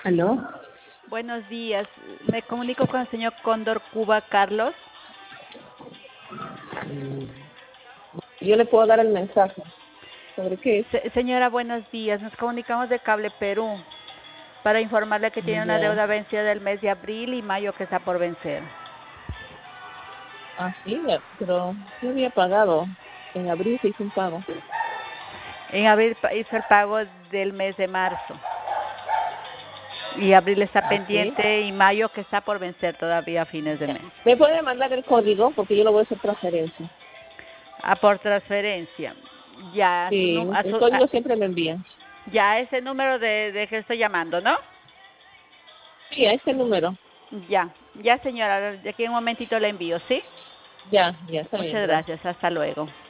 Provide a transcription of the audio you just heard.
¿Aló? Buenos días. Me comunico con el señor Cóndor Cuba Carlos. Mm, Yo le puedo dar el mensaje. ¿Sobre qué es? Señora, buenos días. Nos comunicamos de Cable Perú para informarle que tiene una Ya. deuda vencida del mes de abril y mayo que está por vencer. Ah, sí, pero yo había pagado. En abril se hizo un pago. En abril hizo el pago del mes de marzo y abril está Ah, sí. pendiente y mayo que está por vencer todavía a fines de Ya. mes. ¿Me puede mandar el código? Porque yo lo voy a hacer transferencia. Por transferencia. Ya, Sí, el código siempre me envían. ya ese número de que estoy llamando, ¿no? Sí, a este número. Ya señora, de aquí en un momentito le envío, ¿sí? Ya, está bien, Muchas gracias. gracias, hasta luego.